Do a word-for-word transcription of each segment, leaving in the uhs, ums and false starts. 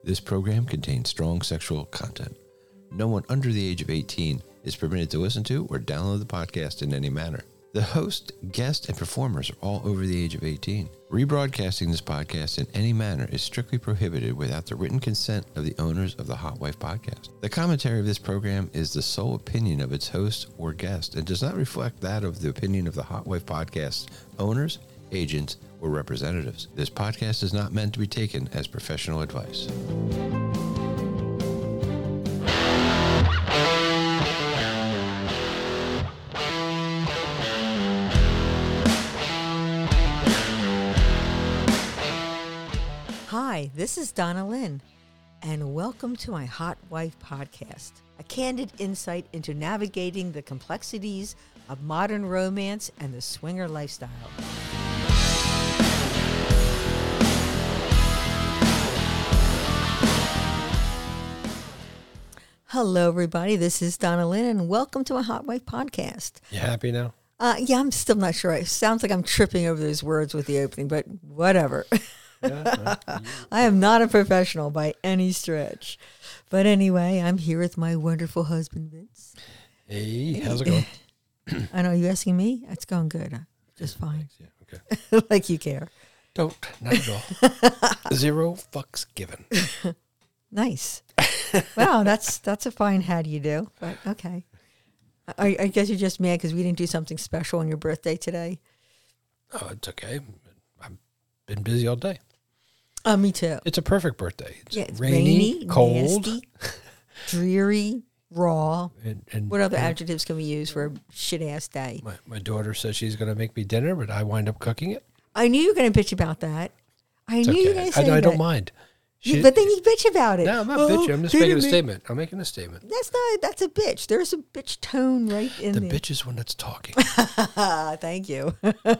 This program contains strong sexual content. No one under the age of eighteen is permitted to listen to or download the podcast in any manner. The host, guest, and performers are all over the age of eighteen. Rebroadcasting this podcast in any manner is strictly prohibited without the written consent of the owners of the Hot Wife Podcast. The commentary of this program is the sole opinion of its host or guest and does not reflect that of the opinion of the Hot Wife Podcast owners, agents, or representatives. This podcast is not meant to be taken as professional advice. Hi, this is Donna Lynn, and welcome to my Hot Wife Podcast, a candid insight into navigating the complexities of modern romance and the swinger lifestyle. Hello, everybody. This is Donna Lynn, and welcome to my Hot Wife Podcast. You happy now? Uh, yeah, I'm still not sure. It sounds like I'm tripping over those words with the opening, but whatever. Yeah, uh, I am not a professional by any stretch. But anyway, I'm here with my wonderful husband, Vince. Hey, how's it going? I know, you asking me? It's going good. Just fine. Yeah, okay. Like you care. Don't, not at all. Zero fucks given. Nice. Wow, that's that's a fine how do you do, but okay. I, I guess you're just mad because we didn't do something special on your birthday today. Oh, it's okay. I've been busy all day. Uh, me too. It's a perfect birthday. It's, yeah, it's rainy, rainy, cold, nasty, dreary, raw. And, and what other and adjectives can we use for a shit-ass day? My, my daughter says she's going to make me dinner, but I wind up cooking it. I knew you were going to bitch about that. I It's knew you were okay. going to say I, I that. don't mind. You- She- but then you bitch about it. No, I'm not Oh, bitching. I'm just they making a didn't make- statement. I'm making a statement. That's not. That's a bitch. There's a bitch tone right in The there. bitch is one that's talking. Thank you.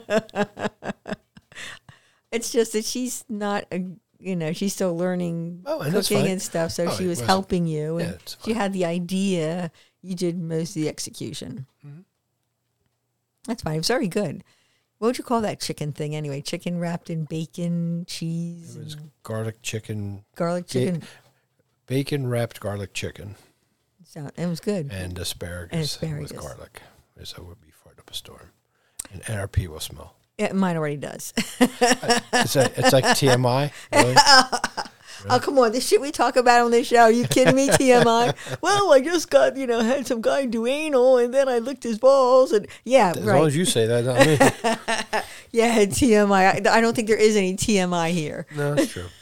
It's just that she's not a. You know, she's still learning Oh, and that's cooking fine. and stuff. So Oh, she it was wasn't- helping you, Yeah, and it's she fine. had the idea. You did most of the execution. Mm-hmm. That's fine. It was very good. What would you call that chicken thing anyway? Chicken wrapped in bacon, cheese, It was and garlic chicken, garlic ga- chicken. bacon wrapped garlic chicken, So it was good. and asparagus, And asparagus. with garlic. As I would be fart up a storm. And N R P will smell. Yeah, mine already does. It's, a, it's like T M I. Really? Oh, come on. This shit we talk about on this show. Are you kidding me? T M I? Well, I just got, you know, had some guy do anal and then I licked his balls. And yeah, As right. long as you say that, not me. Yeah, T M I. I, I don't think there is any T M I here. No, that's true.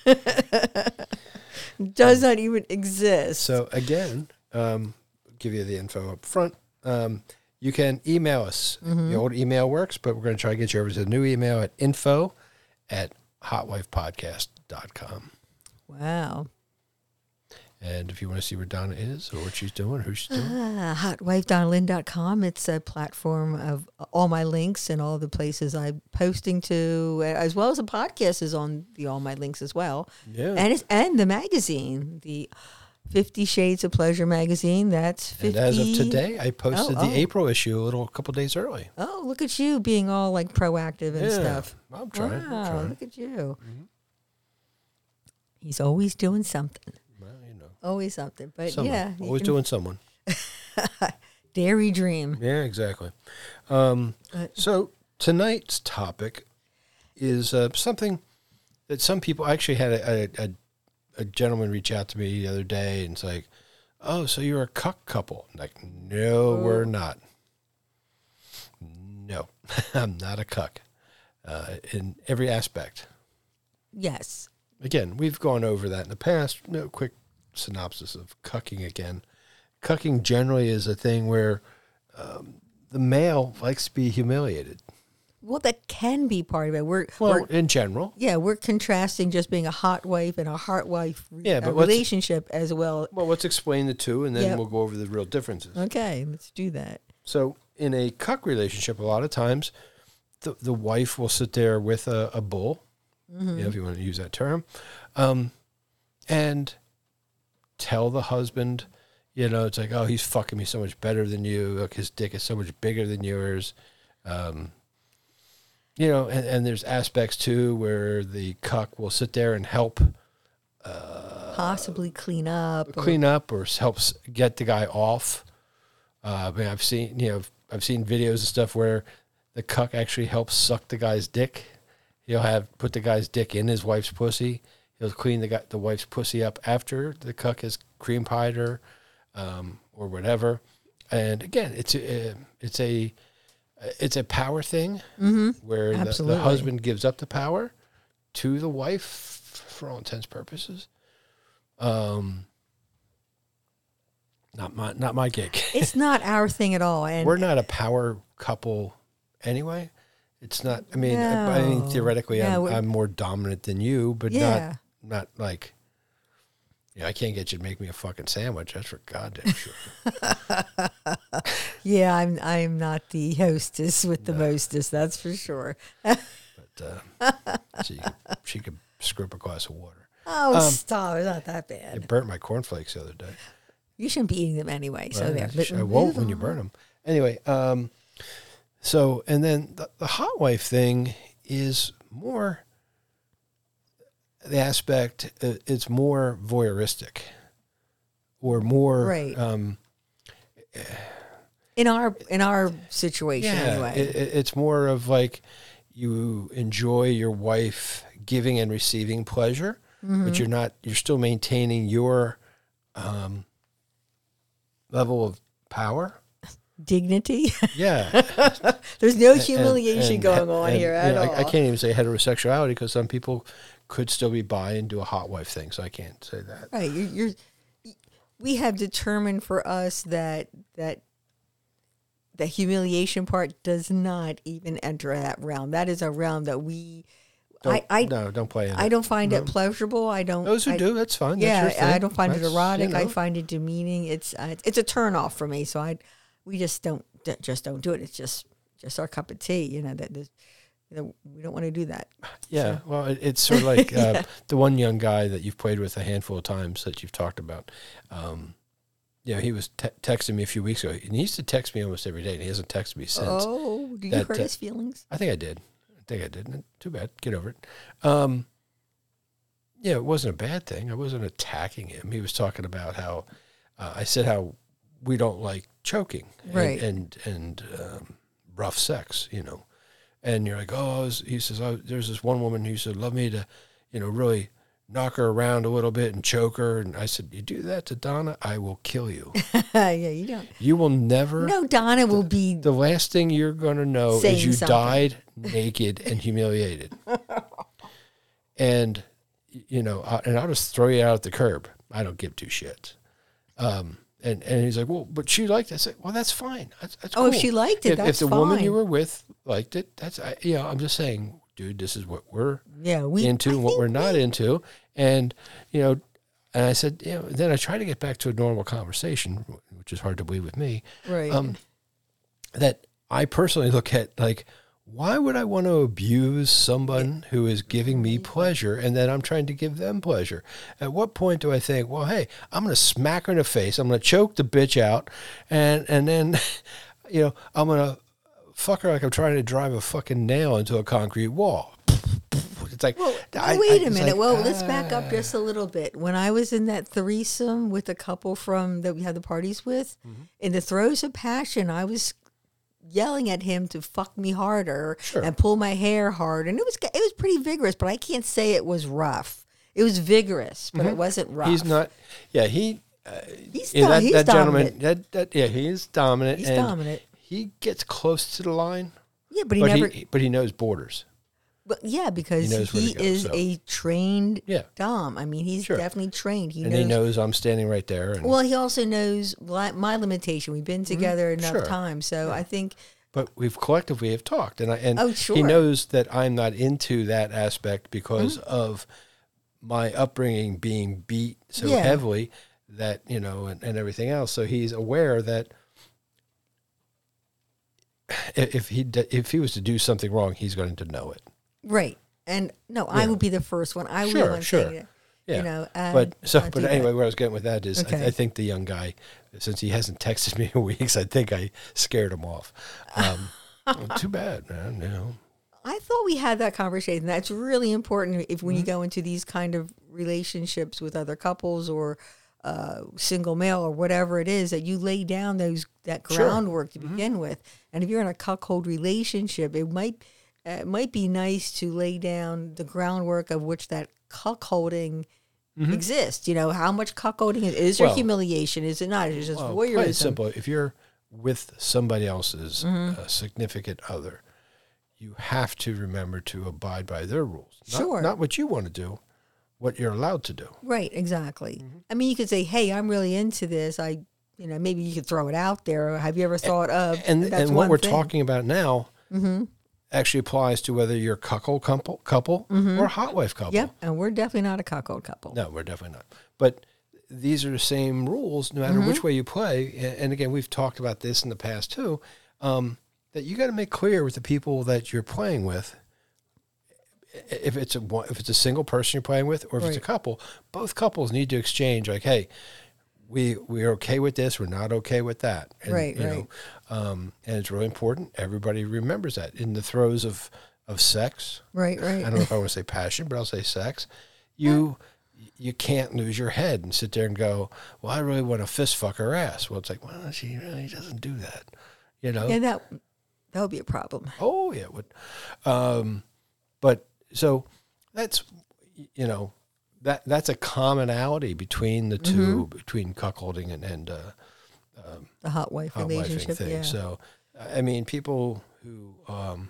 Does not even exist. So again, um, give you the info up front. Um, you can email us. Mm-hmm. The old email works, but we're going to try to get you over to the new email at info at hotwifepodcast dot com. Wow. And if you want to see where Donna is or what she's doing, who she's doing, Ah, hot wife donna lynn dot com. It's a platform of all my links and all the places I'm posting to, as well as the podcast is on the all my links as well. yeah. And it's, and the magazine, the Fifty Shades of Pleasure magazine. That's fifty. And as of today, I posted Oh, the oh. April issue a little a couple days early. Oh, look at you being all like proactive and yeah, stuff. I'm trying. Wow, I'm trying. look at you. He's always doing something. Well, you know, Always something. But someone. yeah, you always can- doing someone. dairy dream. Yeah, exactly. Um, Uh, so tonight's topic is uh, something that some people actually had a, a, a, a gentleman reach out to me the other day and it's like, oh, so you're a cuck couple. I'm like, no, we're not. No, I'm not a cuck uh, in every aspect. Yes. Again, we've gone over that in the past. No quick synopsis of cucking again. Cucking generally is a thing where um, the male likes to be humiliated. Well, that can be part of it. We're, Well, we're in general. yeah, we're contrasting just being a hot wife and a hot wife re- Yeah, uh, but what's- relationship as well. Well, let's explain the two, and then Yep. we'll go over the real differences. Okay, let's do that. So, in a cuck relationship, a lot of times, the the wife will sit there with a, a bull, Mm-hmm. you know, if you want to use that term, um, and tell the husband, you know, it's like, oh, he's fucking me so much better than you. Look, his dick is so much bigger than yours. Um, you know, and, and there's aspects too where the cuck will sit there and help uh, possibly clean up. or- clean up or helps get the guy off. Uh, I mean, I've seen, you know, I've seen videos and stuff where the cuck actually helps suck the guy's dick. He'll have put the guy's dick in his wife's pussy. He'll clean the guy, the wife's pussy up after the cuck has cream pied her, um, or whatever. And again, it's a, it's a, it's a power thing Mm-hmm. where the, the Absolutely. husband gives up the power to the wife for all intents and purposes. Um, not my, not my gig. It's not our thing at all. And We're not a power couple anyway. It's not, I mean, I, I mean, No. theoretically, Yeah, I'm, we're- I'm more dominant than you, but Yeah. not, not like, yeah, I can't get you to make me a fucking sandwich. That's for goddamn sure. yeah, I'm I'm not the hostess with the mostest, that's for sure. But uh, she, she could scrape a glass of water. Oh, Um, stop. It's not that bad. It burnt my cornflakes the other day. You shouldn't be eating them anyway. So Well, there. I But sh- I won't move when you on. burn them. Anyway, um, so, and then the, the hot wife thing is more the aspect, uh, it's more voyeuristic or more, Right. um, In our in our situation yeah, anyway. it, it- it's more of like you enjoy your wife giving and receiving pleasure, Mm-hmm. but you're not, you're still maintaining your, um, level of power. Dignity. Yeah. There's no And- humiliation and- going on and, here you at know, all. I, I can't even say heterosexuality because some people could still be bi and do a hot wife thing, so I can't say that. Right. You're, you're we have determined for us that that the humiliation part does not even enter that realm. That is a realm that we Don't, I I, no, don't play in I it. don't find it pleasurable. I don't Those who I, do, that's fine. Yeah, that's your thing. I don't find That's, it erotic. you I know. find it demeaning. It's uh, it's a turn off for me. So I we just don't d- just don't do it. It's just just our cup of tea. You know that there's- you know, we don't want to do that. Yeah, well, it, it's sort of like uh, the one young guy that you've played with a handful of times that you've talked about. Um, you know, he was te- texting me a few weeks ago. And he used to text me almost every day, and he hasn't texted me since. Oh, do you that, hurt uh, his feelings? I think I did. I think I did. Too bad. Get over it. Um, yeah, it wasn't a bad thing. I wasn't attacking him. He was talking about how uh, I said how we don't like choking and Right. and, and um, rough sex, you know. And you're like, oh, I was, he says, oh, there's this one woman who said, love me to, you know, really knock her around a little bit and choke her. And I said, you do that to Donna, I will kill you. yeah, you don't. You will never. No, Donna will be. The last thing you're going to know Saying is you something. died naked and humiliated. And, y- you know, I, and I'll just throw you out at the curb. I don't give two shits. Um, and, and he's like, well, but she liked it. I said, well, that's fine. That's, that's Oh, if cool. she liked it, if, that's if the woman you fine. were with liked it, that's, I, you know, I'm just saying, dude, this is what we're Yeah, we into I and what think we're not into. And, you know, and I said, you know, then I try to get back to a normal conversation, which is hard to believe with me. Right. Um, that I personally look at like, why would I want to abuse someone who is giving me pleasure and then I'm trying to give them pleasure? At what point do I think, well, hey, I'm going to smack her in the face. I'm going to choke the bitch out. And, and then, you know, I'm going to fuck her like I'm trying to drive a fucking nail into a concrete wall. It's like, Well, I- wait I- a it's minute. like, well, let's back up ah. just a little bit. When I was in that threesome with a couple from that we had the parties with, Mm-hmm. in the throes of passion, I was yelling at him to fuck me harder Sure. and pull my hair hard, and it was it was pretty vigorous. But I can't say it was rough. It was vigorous, but it wasn't rough. He's not, yeah, he, He's, yeah, dom- that, he's that dominant. gentleman, that, that, yeah, he is dominant. He's and dominant. He gets close to the line, Yeah, but he but never. he, but he knows borders. But yeah, because He he, knows where to go, is so. a trained Yeah. dom. I mean, he's Sure. definitely trained. He And knows. he knows I'm standing right there. And, Well, he also knows li- my limitation. We've been together enough Mm-hmm. Sure. time, so I think but we've collectively have talked, and I and Oh, he sure. knows that I'm not into that aspect because Mm-hmm. of my upbringing being beat so Yeah. heavily that you know, and, and everything else. So he's aware that if if he d- if he was to do something wrong, he's going to know it. right. And no, I Yeah. would be the first one. I would Sure, be the one sure. saying it. Yeah. You know, uh, But so, not but do that. anyway, where I was getting with that is, I, Okay. I think the young guy, since he hasn't texted me in weeks, I think I scared him off. Um, well, too bad, man. You know, I thought we had that conversation. That's really important if when Mm-hmm. you go into these kind of relationships with other couples or uh, single male or whatever it is, that you lay down those that Sure. groundwork to begin with. And if you're in a cuckold relationship, it might uh, it might be nice to lay down the groundwork of which that cuckolding exists. You know, how much cuckolding is, is there Well- humiliation? Is it not? Is it just Well, plain and voyeurism? simple. If you're with somebody else's Mm-hmm. uh, significant other, you have to remember to abide by their rules. Not, Sure. Not what you want to do, what you're allowed to do. Right, exactly. Mm-hmm. I mean, you could say, "Hey, I'm really into this." I, you know, maybe you could throw it out there. Have you ever thought of? And that's and what one we're thing. talking about now actually applies to whether you're a cuckold couple, couple or a hot wife couple. Yep, and we're definitely not a cuckold couple. No, we're definitely not. But these are the same rules no matter Mm-hmm. which way you play. A- And again, we've talked about this in the past too, um, that you got to make clear with the people that you're playing with, i- if it's a one- if it's a single person you're playing with, or if it's a Right. couple, both couples need to exchange like, hey, we we're okay with this, we're not okay with that. And, Right, you right. know, um, and it's really important. Everybody remembers that in the throes of of sex. Right, I right. don't know if I want to say passion, but I'll say sex. You you can't lose your head and sit there and go, well, I really want to fist fuck her ass. Well, it's like, well, she really doesn't do that, you know. Yeah, that that would be a problem. Oh yeah, it would. Um, but so that's you know that that's a commonality between the two, between cuckolding and and uh, The hot wife hot wifing relationship. thing. Yeah. So I mean, people who um,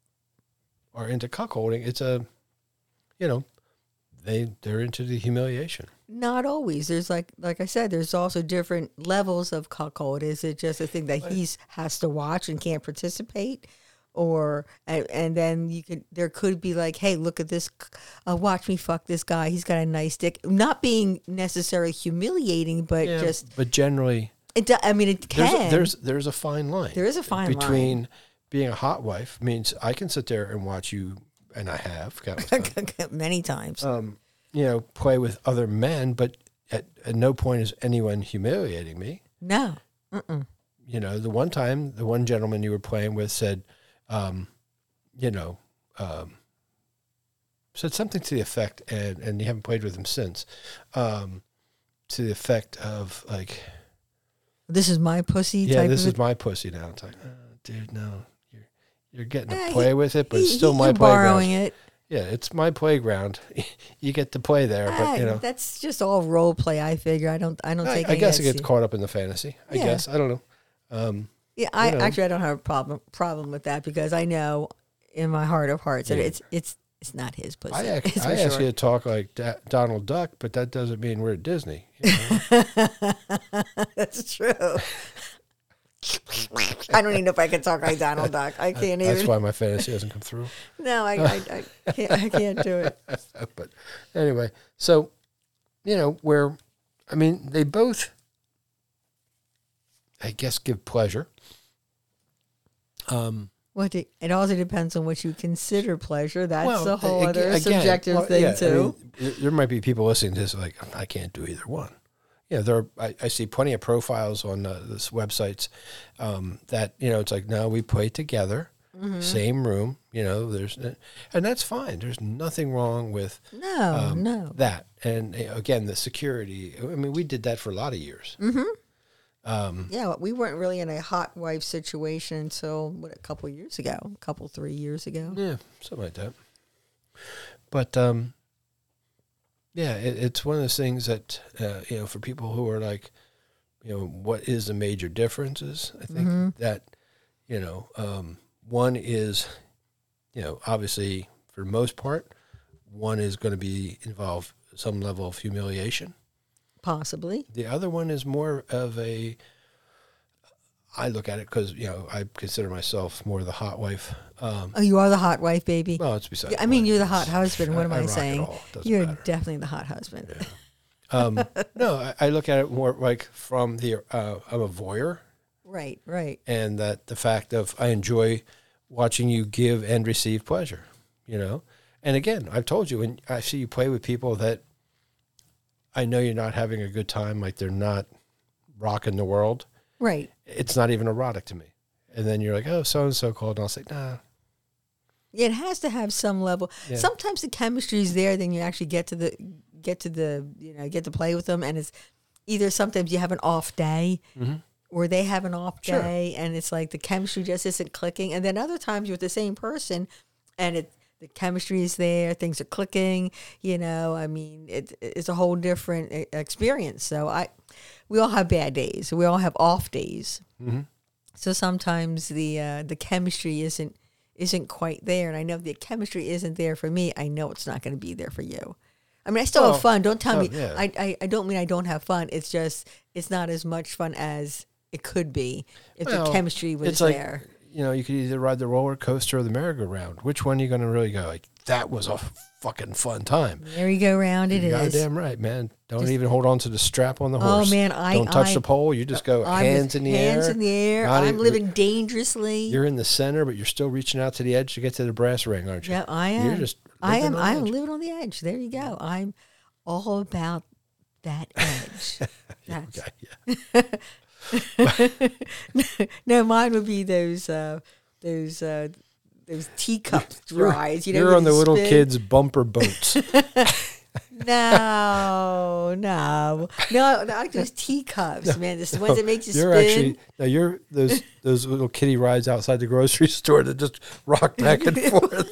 are into cuckolding, it's a you know they they're into the humiliation. Not always. There's like like I said, there's also different levels of cuckold. Is it just a thing that he's has to watch and can't participate? Or and, and then you could there could be like, hey, look at this, uh, watch me fuck this guy. He's got a nice dick. Not being necessarily humiliating, but Yeah, just but generally, it. do- I mean, it there's can. a, there's there's a fine line. There is a fine line. between being a hot wife means I can sit there and watch you, and I have countless times, many times. um, you know, play with other men, but at, at no point is anyone humiliating me. no. Mm-mm. You know, the one time, the one gentleman you were playing with said, um, you know, um, said something to the effect, and, and you haven't played with him since, um, to the effect of like, This is my pussy. yeah, type this of is my pussy now. It's like, oh, dude, no, you're you're getting Eh, to play he- with it, but he- it's still he- my you're playground. borrowing it. Yeah, it's my playground. You get to play there, but Ah, you know, that's just all role play. I figure. I don't. I don't I, take. I any guess of it that gets se- caught up in the fantasy. I Yeah. guess I don't know. Um, Yeah, I you know. actually I don't have a problem problem with that because I know in my heart of hearts that Yeah. it's it's it's not his pussy. I ask, it's for I ask sure. you to talk like Da- Donald Duck, but that doesn't mean we're at Disney. You know? That's true. I don't even know if I can talk like Donald Duck. I can't That's even. why my fantasy doesn't come through. No, I, I, I can't. I can't do it. But anyway, so you know where, I mean, they both, I guess, give pleasure. Um, What do, it also depends on what you consider pleasure. That's well, a whole ag- other again, subjective well, thing yeah, I too. mean, there- there might be people listening to this like, I can't do either one. You know, there are, I, I see plenty of profiles on uh, this websites um, that, you know, it's like, no, we play together, Mm-hmm. same room, you know, there's, and that's fine. There's nothing wrong with no, um, no. that. And uh, again, the security, I mean, we did that for a lot of years. Mm-hmm. Um, Yeah, we weren't really in a hot wife situation until what a couple years ago, a couple three years ago. yeah, something like that. But, um, yeah, it, it's one of those things that, uh, you know, for people who are like, you know, what is the major differences? I think Mhm. that, you know, um, one is, you know, obviously for the most part, one is going to be involve some level of humiliation. Possibly. The other one is more of a, I look at it because, you know, I consider myself more the hot wife. Um, Oh, you are the hot wife, baby. well, it's beside. I mean, the you're the point. hot husband. What am I, rock it saying? all. Doesn't You're matter. definitely the hot husband. Um, no, I, I look at it more like from the, uh, I'm a voyeur, Right, right. and that the fact of I enjoy watching you give and receive pleasure, you know? And again, I've told you, when I see you play with people that I know you're not having a good time, like they're not rocking the world, Right. it's not even erotic to me. And then you're like, oh, so-and-so called, and I'll say, nah, It has to have some level. Yeah. Sometimes the chemistry is there, then you actually get to the get to the you know get to play with them, and it's either sometimes you have an off day, Mm-hmm. or they have an off Sure. day, and it's like the chemistry just isn't clicking. And then other times you're with the same person, and it the chemistry is there, things are clicking. You know, I mean, it, it's a whole different e- experience. So I, we all have bad days. We all have off days. Mm-hmm. So sometimes the uh, the chemistry isn't isn't quite there, and I know if the chemistry isn't there for me, I know it's not going to be there for you. I mean, I still Well, have fun. Don't tell oh, me. yeah. I, I I don't mean I don't have fun. It's just it's not as much fun as it could be if Well, the chemistry was it's like, there. you know, you could either ride the roller coaster or the merry-go-round. Which one are you going to really go, like, that was a fucking fun time? Merry-go-round it You're is. goddamn right, man. Don't Just- even hold on to the strap on the Oh horse. man, I Don't touch I, the pole. You just go I'm hands just in the hands air. in the air. Not I'm even- living dangerously. You're in the center, but you're still reaching out to the edge to get to the brass ring, aren't you? Yeah, I am. You're just I living am. on the I'm edge. living on the edge. There you go. I'm all about that edge. That's, Okay, yeah. no, mine would be those uh, those uh, those teacup You're- rides. You know, You're where on the you little spin. kids' bumper boats. No, no, no. I like those teacups, man. The ones that make you You're spin. actually no, you're those those little kiddie rides outside the grocery store that just rock back and forth,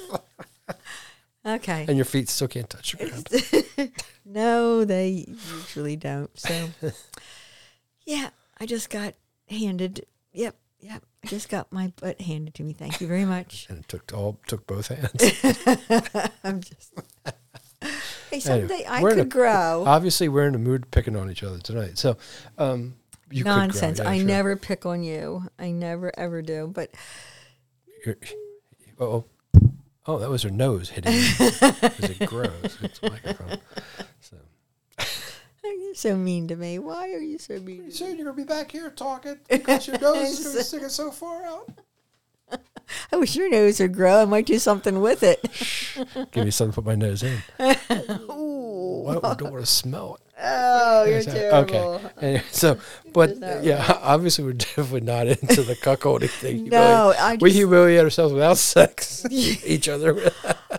Okay. and your feet still can't touch the ground. No, they usually don't. So, yeah, I just got handed. Yep, yep. I just got my butt handed to me. Thank you very much. And it took all took both hands. I'm just. Hey, someday I we're in could a- grow. Obviously, we're in the mood picking on each other tonight. So, um, you Nonsense. Could grow, yeah, I sure. never pick on you. I never ever do. But You're, oh, oh, that was her nose hitting me as it grows. It's a microphone. So. you're so mean to me. Why are you so mean? Pretty To me? soon you're gonna be back here talking because your nose is gonna be sticking so far out. I wish your nose would grow. I might do something with it. Give me something to put my nose in. Ooh. Well, I don't want to smell it. Oh, you're Is that- terrible. Okay. Anyway, so, but Is that yeah, obviously we're definitely not into the cuckolding thing. No, I we just- humiliate ourselves without sex, each other.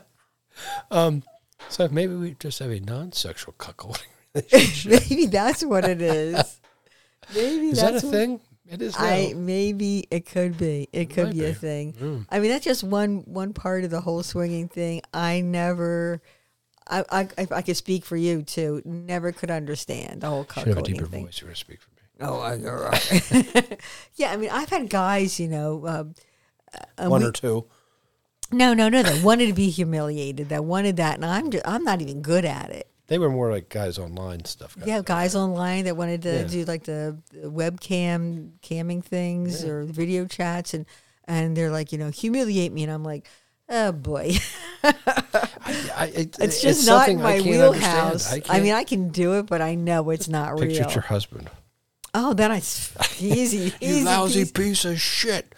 um, so maybe we just have a non-sexual cuckolding relationship. Maybe that's what it is. Maybe Is that's that a what- thing? It is now. I maybe it could be. It could might be a be. thing. Mm. I mean, that's just one one part of the whole swinging thing. I never. I I I, I could speak for you too. Never could understand the whole Should have a cuckolding deeper thing. voice. You're gonna speak for me. Oh, I, you're right. Yeah, I mean, I've had guys, you know, um, uh, One we- or two. no, no, no, that wanted to be humiliated, that wanted that, and I'm just, I'm not even good at it. They were more like guys online stuff. Yeah, guys online that wanted to Yeah. do like the, the webcam camming things Yeah. or video chats, and and they're like, you know, humiliate me, and I'm like, oh boy, I, I, it, it's just not something my I can't wheelhouse. understand. I, can't mean, I can do it, but I know it's not picture real. your husband. Oh, then I s- easy, You easy lousy peasy. piece of shit.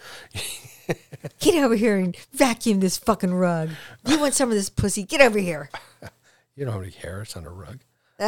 Get over here and vacuum this fucking rug. You want some of this pussy? Get over here. You don't have any hair. It's on a rug.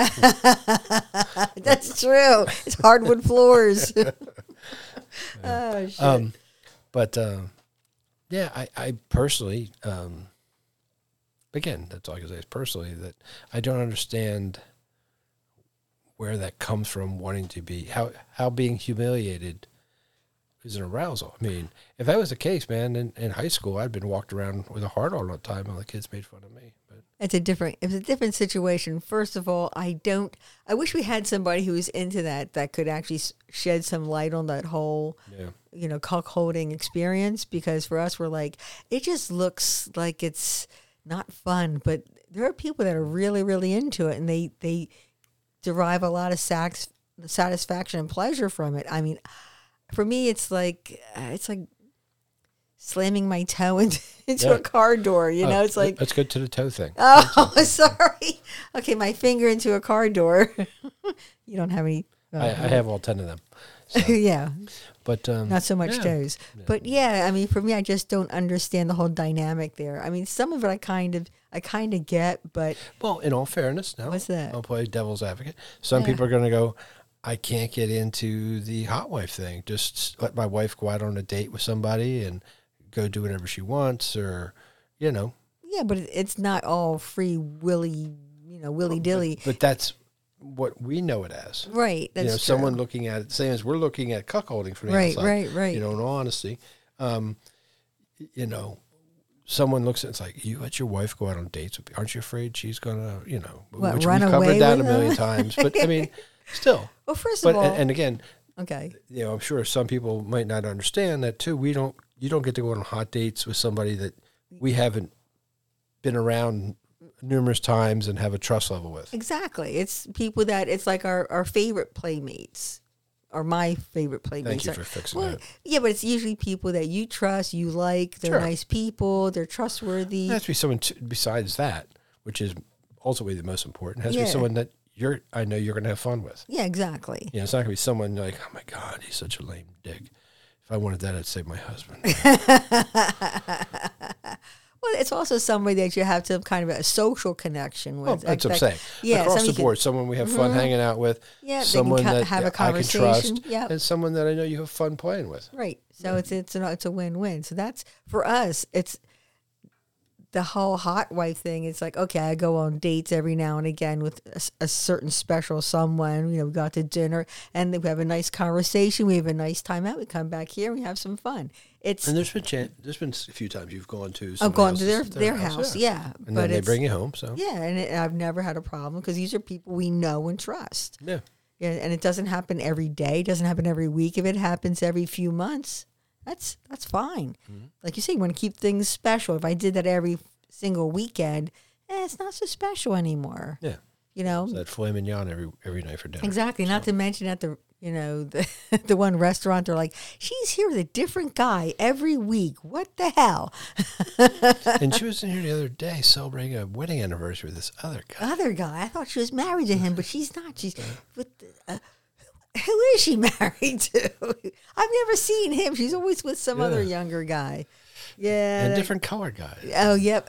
That's true. It's hardwood floors. Oh shit. Um, but um, yeah, I, I personally, um, again, that's all I can say is personally that I don't understand where that comes from. Wanting to be how how being humiliated is an arousal. I mean, if that was the case, man, in, in high school, I'd been walked around with a heart all the time, and the kids made fun of me. But It's a different. It's a different situation. First of all, I don't. I wish we had somebody who was into that that could actually s- shed some light on that whole, yeah, you know, cuckolding experience. Because for us, we're like, it just looks like it's not fun. But there are people that are really, really into it, and they they derive a lot of sax, satisfaction and pleasure from it. I mean, for me, it's like uh, it's like slamming my toe into, into Yeah. a car door. You know, Oh, it's like. let's go to the toe thing. Oh, sorry. Okay, my finger into a car door. You don't have any. oh, I, I have all ten of them. So, yeah, but um, not so much yeah. toes. Yeah. But yeah, I mean, for me, I just don't understand the whole dynamic there. I mean, some of it I kind of, I kind of get, but Well, in all fairness, now what's that? I'll play devil's advocate. Some Yeah. people are going to go, I can't get into the hot wife thing. Just let my wife go out on a date with somebody and go do whatever she wants, or you know. Yeah, but it- it's not all free willy, you know, willy dilly. But, but that's what we know it as. Right. That's you know, true. someone looking at it, same as we're looking at cuckolding from the Right, outside. right, right. You know, in all honesty, um, you know, someone looks at it's like, you let your wife go out on dates. Aren't you afraid she's gonna, you know, What, which run we've away covered that a with million them? times. But I mean, still. Well, first But of all, and, and again, okay. you know, I'm sure some people might not understand that too. We don't, you don't get to go on hot dates with somebody that we haven't been around numerous times and have a trust level with. Exactly. It's people that it's like our, our favorite playmates or my favorite playmates. Thank you are- for fixing well, that. yeah, but it's usually people that you trust, you like, they're Sure. nice people, they're trustworthy. It has to be someone t- besides that, which is ultimately the most important. It has to Yeah. be someone that you're, I know you're going to have fun with. Yeah, exactly. You know, it's not going to be someone like, oh my God, he's such a lame dick. If I wanted that, I'd save my husband. Well, it's also somebody that you have to have kind of a social connection with. Well, that's Like what I'm that- saying. Yeah, Across the somebody can- board, someone we have fun hanging out with, Yeah, they can someone co- that have a I can conversation. trust, Yep. and someone that I know you have fun playing with. Right. So it's it's an, it's a win-win. So that's for us. It's the whole hot wife thing. It's like, okay, I go on dates every now and again with a, s- a certain special someone. You know, we go to dinner and we have a nice conversation. We have a nice time out. We come back here. We have some fun. It's And there's been chan- there's been a few times you've gone to I've somebody gone to their else's- their house, yeah. and but then they it's, bring you home. So yeah, and it, I've never had a problem because these are people we know and trust. yeah, Yeah, and it doesn't happen every day. It doesn't happen every week. If it happens every few months, that's that's fine. Mm-hmm. Like you say, you want to keep things special. If I did that every single weekend, eh, it's not so special anymore. yeah. You know, So that filet mignon every every night for dinner. exactly. Not to mention at the you know the the one restaurant, they're like, she's here with a different guy every week. What the hell? And she was in here the other day celebrating a wedding anniversary with this other guy. Other guy. I thought she was married to him, but she's not. She's with. Uh, who is she married to? I've never seen him. She's always with some other Yeah. younger guy. Yeah. And that- different color guys. Oh, yep.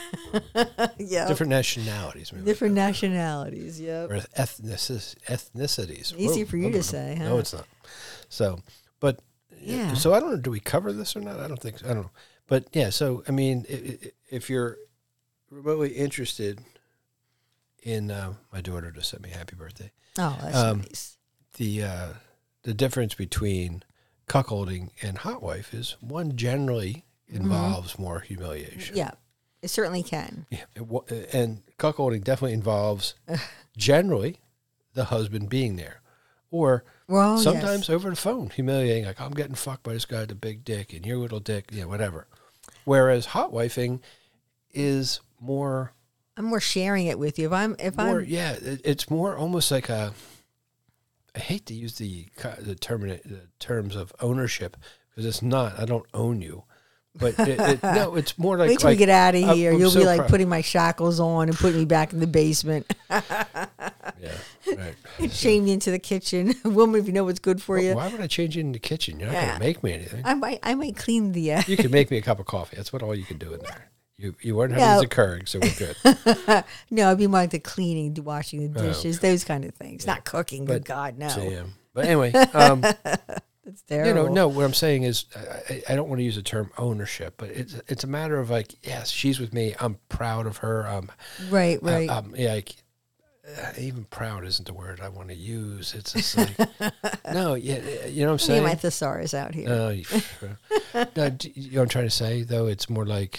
yeah. Different nationalities. maybe. Different nationalities. Yep. Or ethnicis- ethnicities. Easy Whoa, for you I to don't know. say, huh? No, it's not. So, but Yeah. So I don't know. Do we cover this or not? I don't think. So. I don't know. But yeah. So I mean, i- i- if you're remotely interested in, uh, my daughter just sent me happy birthday. Oh, that's Um, nice. The uh, the difference between cuckolding and hot wife is one generally involves more humiliation. Yeah. It certainly can. Yeah, it wa- and cuckolding definitely involves generally the husband being there, or Well, sometimes yes. over the phone, humiliating, like I'm getting fucked by this guy with the big dick and your little dick, yeah, whatever. Whereas hot wifing is more, I'm more sharing it with you. If I'm, if more I'm, yeah, it, it's more almost like a. I hate to use the co- the term the terms of ownership because it's not. I don't own you, but it, it, no, it's more like wait till we like, get out of I'm- here. I'm You'll so be like proud. putting my shackles on and putting me back in the basement. Yeah, right. Shame me into the kitchen. Woman, if you know what's good for you. Why would I change you in the kitchen? You're not Yeah. going to make me anything. I might, I might clean the. Uh, You can make me a cup of coffee. That's what all you can do in there. You you weren't No. having a Keurig, so we're good. no, it'd be more like the cleaning, the washing the Oh, dishes, those kind of things. Not cooking. But- Good God, no. So, yeah. But anyway, um, It's you terrible. know, no. What I'm saying is, I, I- I don't want to use the term ownership, but it's it's a matter of like, yes, she's with me. I'm proud of her. Um, Right, I- right. um, yeah, like, uh, even proud isn't the word I want to use. It's just like, no, yeah, you know what I'm Me saying? and my thesaurus out here. No, you, no, d- you know what I'm trying to say, though? It's more like,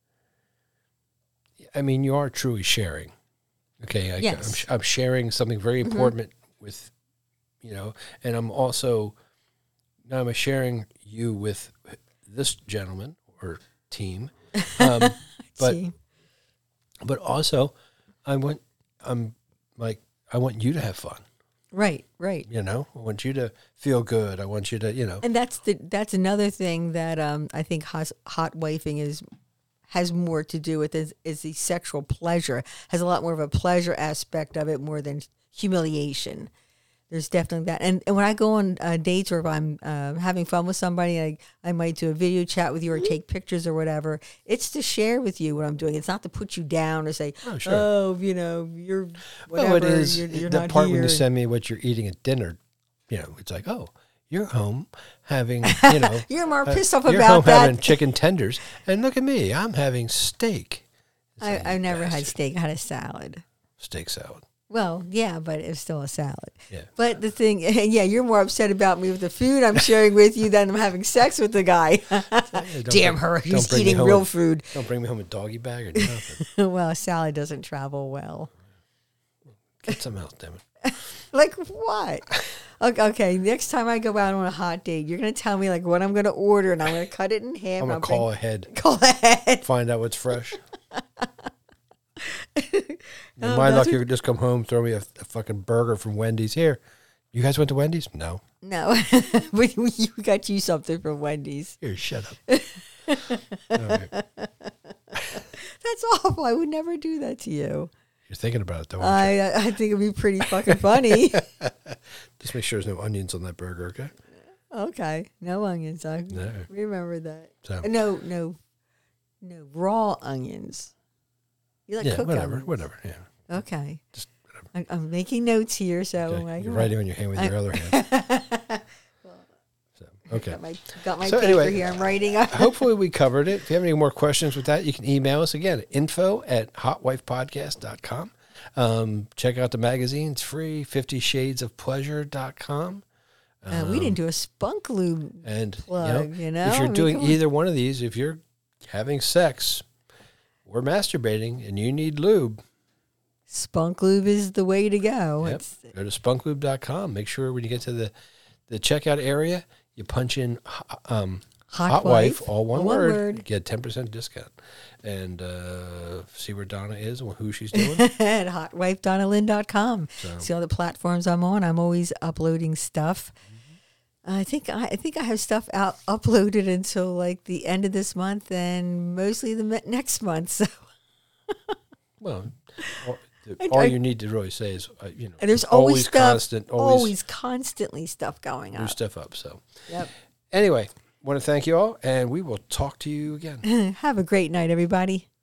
I mean, you are truly sharing. Okay, I, I'm, Yes. sh- I'm sharing something very important with, you know, and I'm also, now I'm sharing you with this gentleman or team. Um, but See? but also, I want, I'm like, I want you to have fun. Right, right. You know, I want you to feel good. I want you to, you know, And that's the that's another thing that um, I think hot, hot wifing is has more to do with is, is the sexual pleasure. Has a lot more of a pleasure aspect of it more than humiliation. There's definitely that. And, and when I go on uh, dates or if I'm uh, having fun with somebody, I, I might do a video chat with you or take pictures or whatever. It's to share with you what I'm doing. It's not to put you down or say, Oh, sure. oh, you know, you're whatever. well, it is You're, you're the not part here. when you send me what you're eating at dinner. You know, it's like, oh, You're home having, you know. You're more uh, pissed off you're about home that. having chicken tenders. And look at me. I'm having steak. It's I, like, I've never had bastard. steak. I had a salad. Steak salad. Well, yeah, but it's still a salad. Yeah. But the thing, yeah, you're more upset about me with the food I'm sharing with you than I'm having sex with the guy. Yeah, don't Damn bring- her, don't he's bring me eating home real a- food. Don't bring me home a doggy bag or nothing. Well, a salad doesn't travel well. Get some else, damn it. Like what? Okay, okay, next time I go out on a hot date, you're going to tell me like what I'm going to order, and I'm going to cut it in half. I'm going I'll to call bring- ahead. Call ahead. Find out what's fresh. In Oh, my that's luck, what- you could just come home, throw me a, a fucking burger from Wendy's. Here, you guys went to Wendy's? No. No, we, we we got you something from Wendy's. Here, shut up. All right. That's awful. I would never do that to you. You're thinking about it, though. aren't you? I I think it'd be pretty fucking funny. Just make sure there's no onions on that burger, okay? Okay, no onions. I No. remember that. So, No, no, no raw onions. You like yeah, cooked whatever, onions? whatever. Yeah, Okay. Just whatever. I, I'm making notes here, so Okay. like, You're writing on your hand with your other hand. So, okay. got my got my So paper anyway, here. I'm writing. Hopefully we covered it. If you have any more questions with that, you can email us again, info at hot wife podcast dot com. Um, check out the magazine. It's free, fifty shades of pleasure dot com. Uh, we didn't do a spunk lube And, plug, you know, you know? if I you're mean, doing come on. either one of these, if you're having sex or masturbating and you need lube, Spunk lube is the way to go. yep, It's go to spunk lube dot com. Make sure when you get to the, the checkout area, you punch in um, hot, Hot Wife, all one, all word, one word. get ten percent discount. And uh, see where Donna is and who she's doing. at hot wife donna lynn dot com. So- See all the platforms I'm on. I'm always uploading stuff. I think I, I think I have stuff out uploaded until like the end of this month and mostly the me- next month. So Well, all, I- all I- you need to really say is, uh, you know, there's always, stuff, constant, always, always, constantly stuff going new on. stuff up. So, Yep. anyway, want to thank you all, and we will talk to you again. Have a great night, everybody.